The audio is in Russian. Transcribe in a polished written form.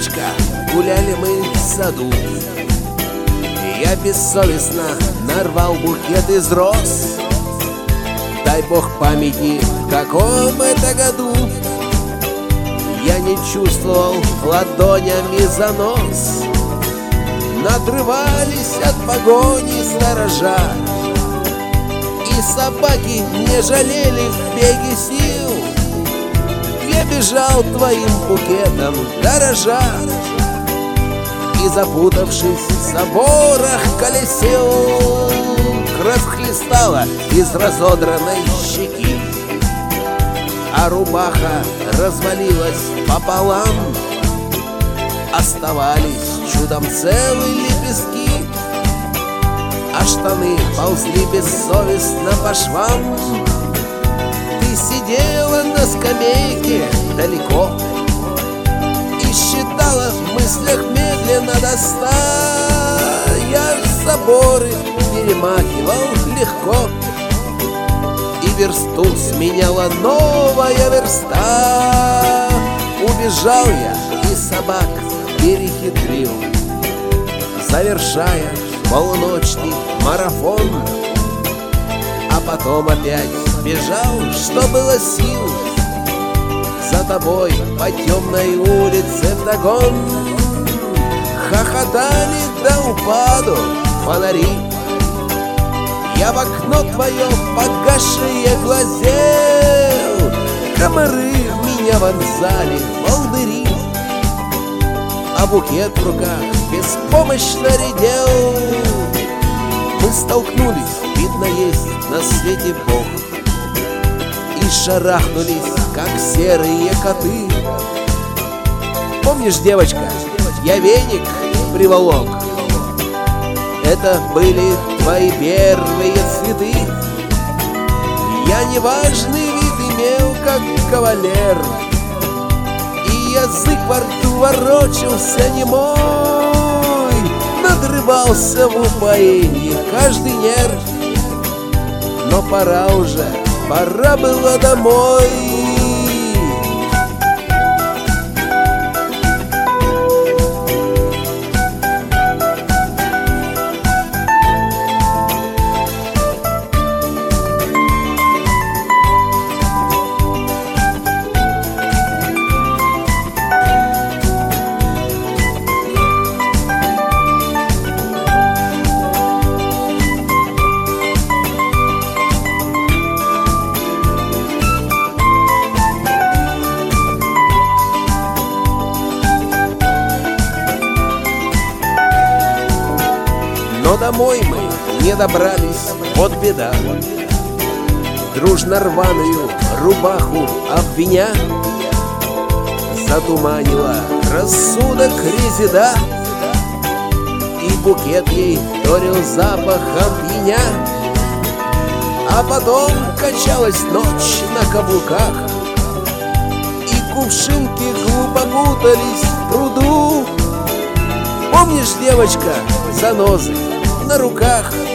девочка, гуляли мы в саду. Я бессовестно нарвал букет из роз. Дай бог памяти, в каком это году я не чувствовал ладонями занос. Надрывались от погони сторожа, и собаки не жалели в беге сил. Я бежал твоим букетом дорожа, и, запутавшись в заборах, колесил. Кровь хлестала из разодранной щеки, а рубаха развалилась пополам. Оставались чудом целые лепестки, а штаны ползли бессовестно по швам. Ты сидела на скамейке далеко и считала в мыслях медленно до 100. Я заборы перемахивал легко, и версту сменяла новая верста. Убежал я и собак перехитрил, завершая полуночный марафон. А потом опять бежал, что было сил, за тобой по темной улице вдогон. Хохотали до упаду фонари, я в окно твое погасшее глазел. Комары в меня вонзали волдыри, а букет в руках беспомощно редел. Мы столкнулись, видно, есть на свете Бог, и шарахнулись, как серые коты. Помнишь, девочка, я веник приволок? Это были твои первые цветы. Я неважный вид имел, как кавалер, и язык во рту ворочался немой. Надрывался в упоении каждый нерв, но пора уже, пора было домой. Но домой мы не добрались, вот беда. Дружно рваную рубаху обвиня затуманила рассудок резида, и букет ей вторил запахом пьяня. А потом качалась ночь на каблуках, и кувшинки глупо путались в пруду. Помнишь, девочка, занозы на руках?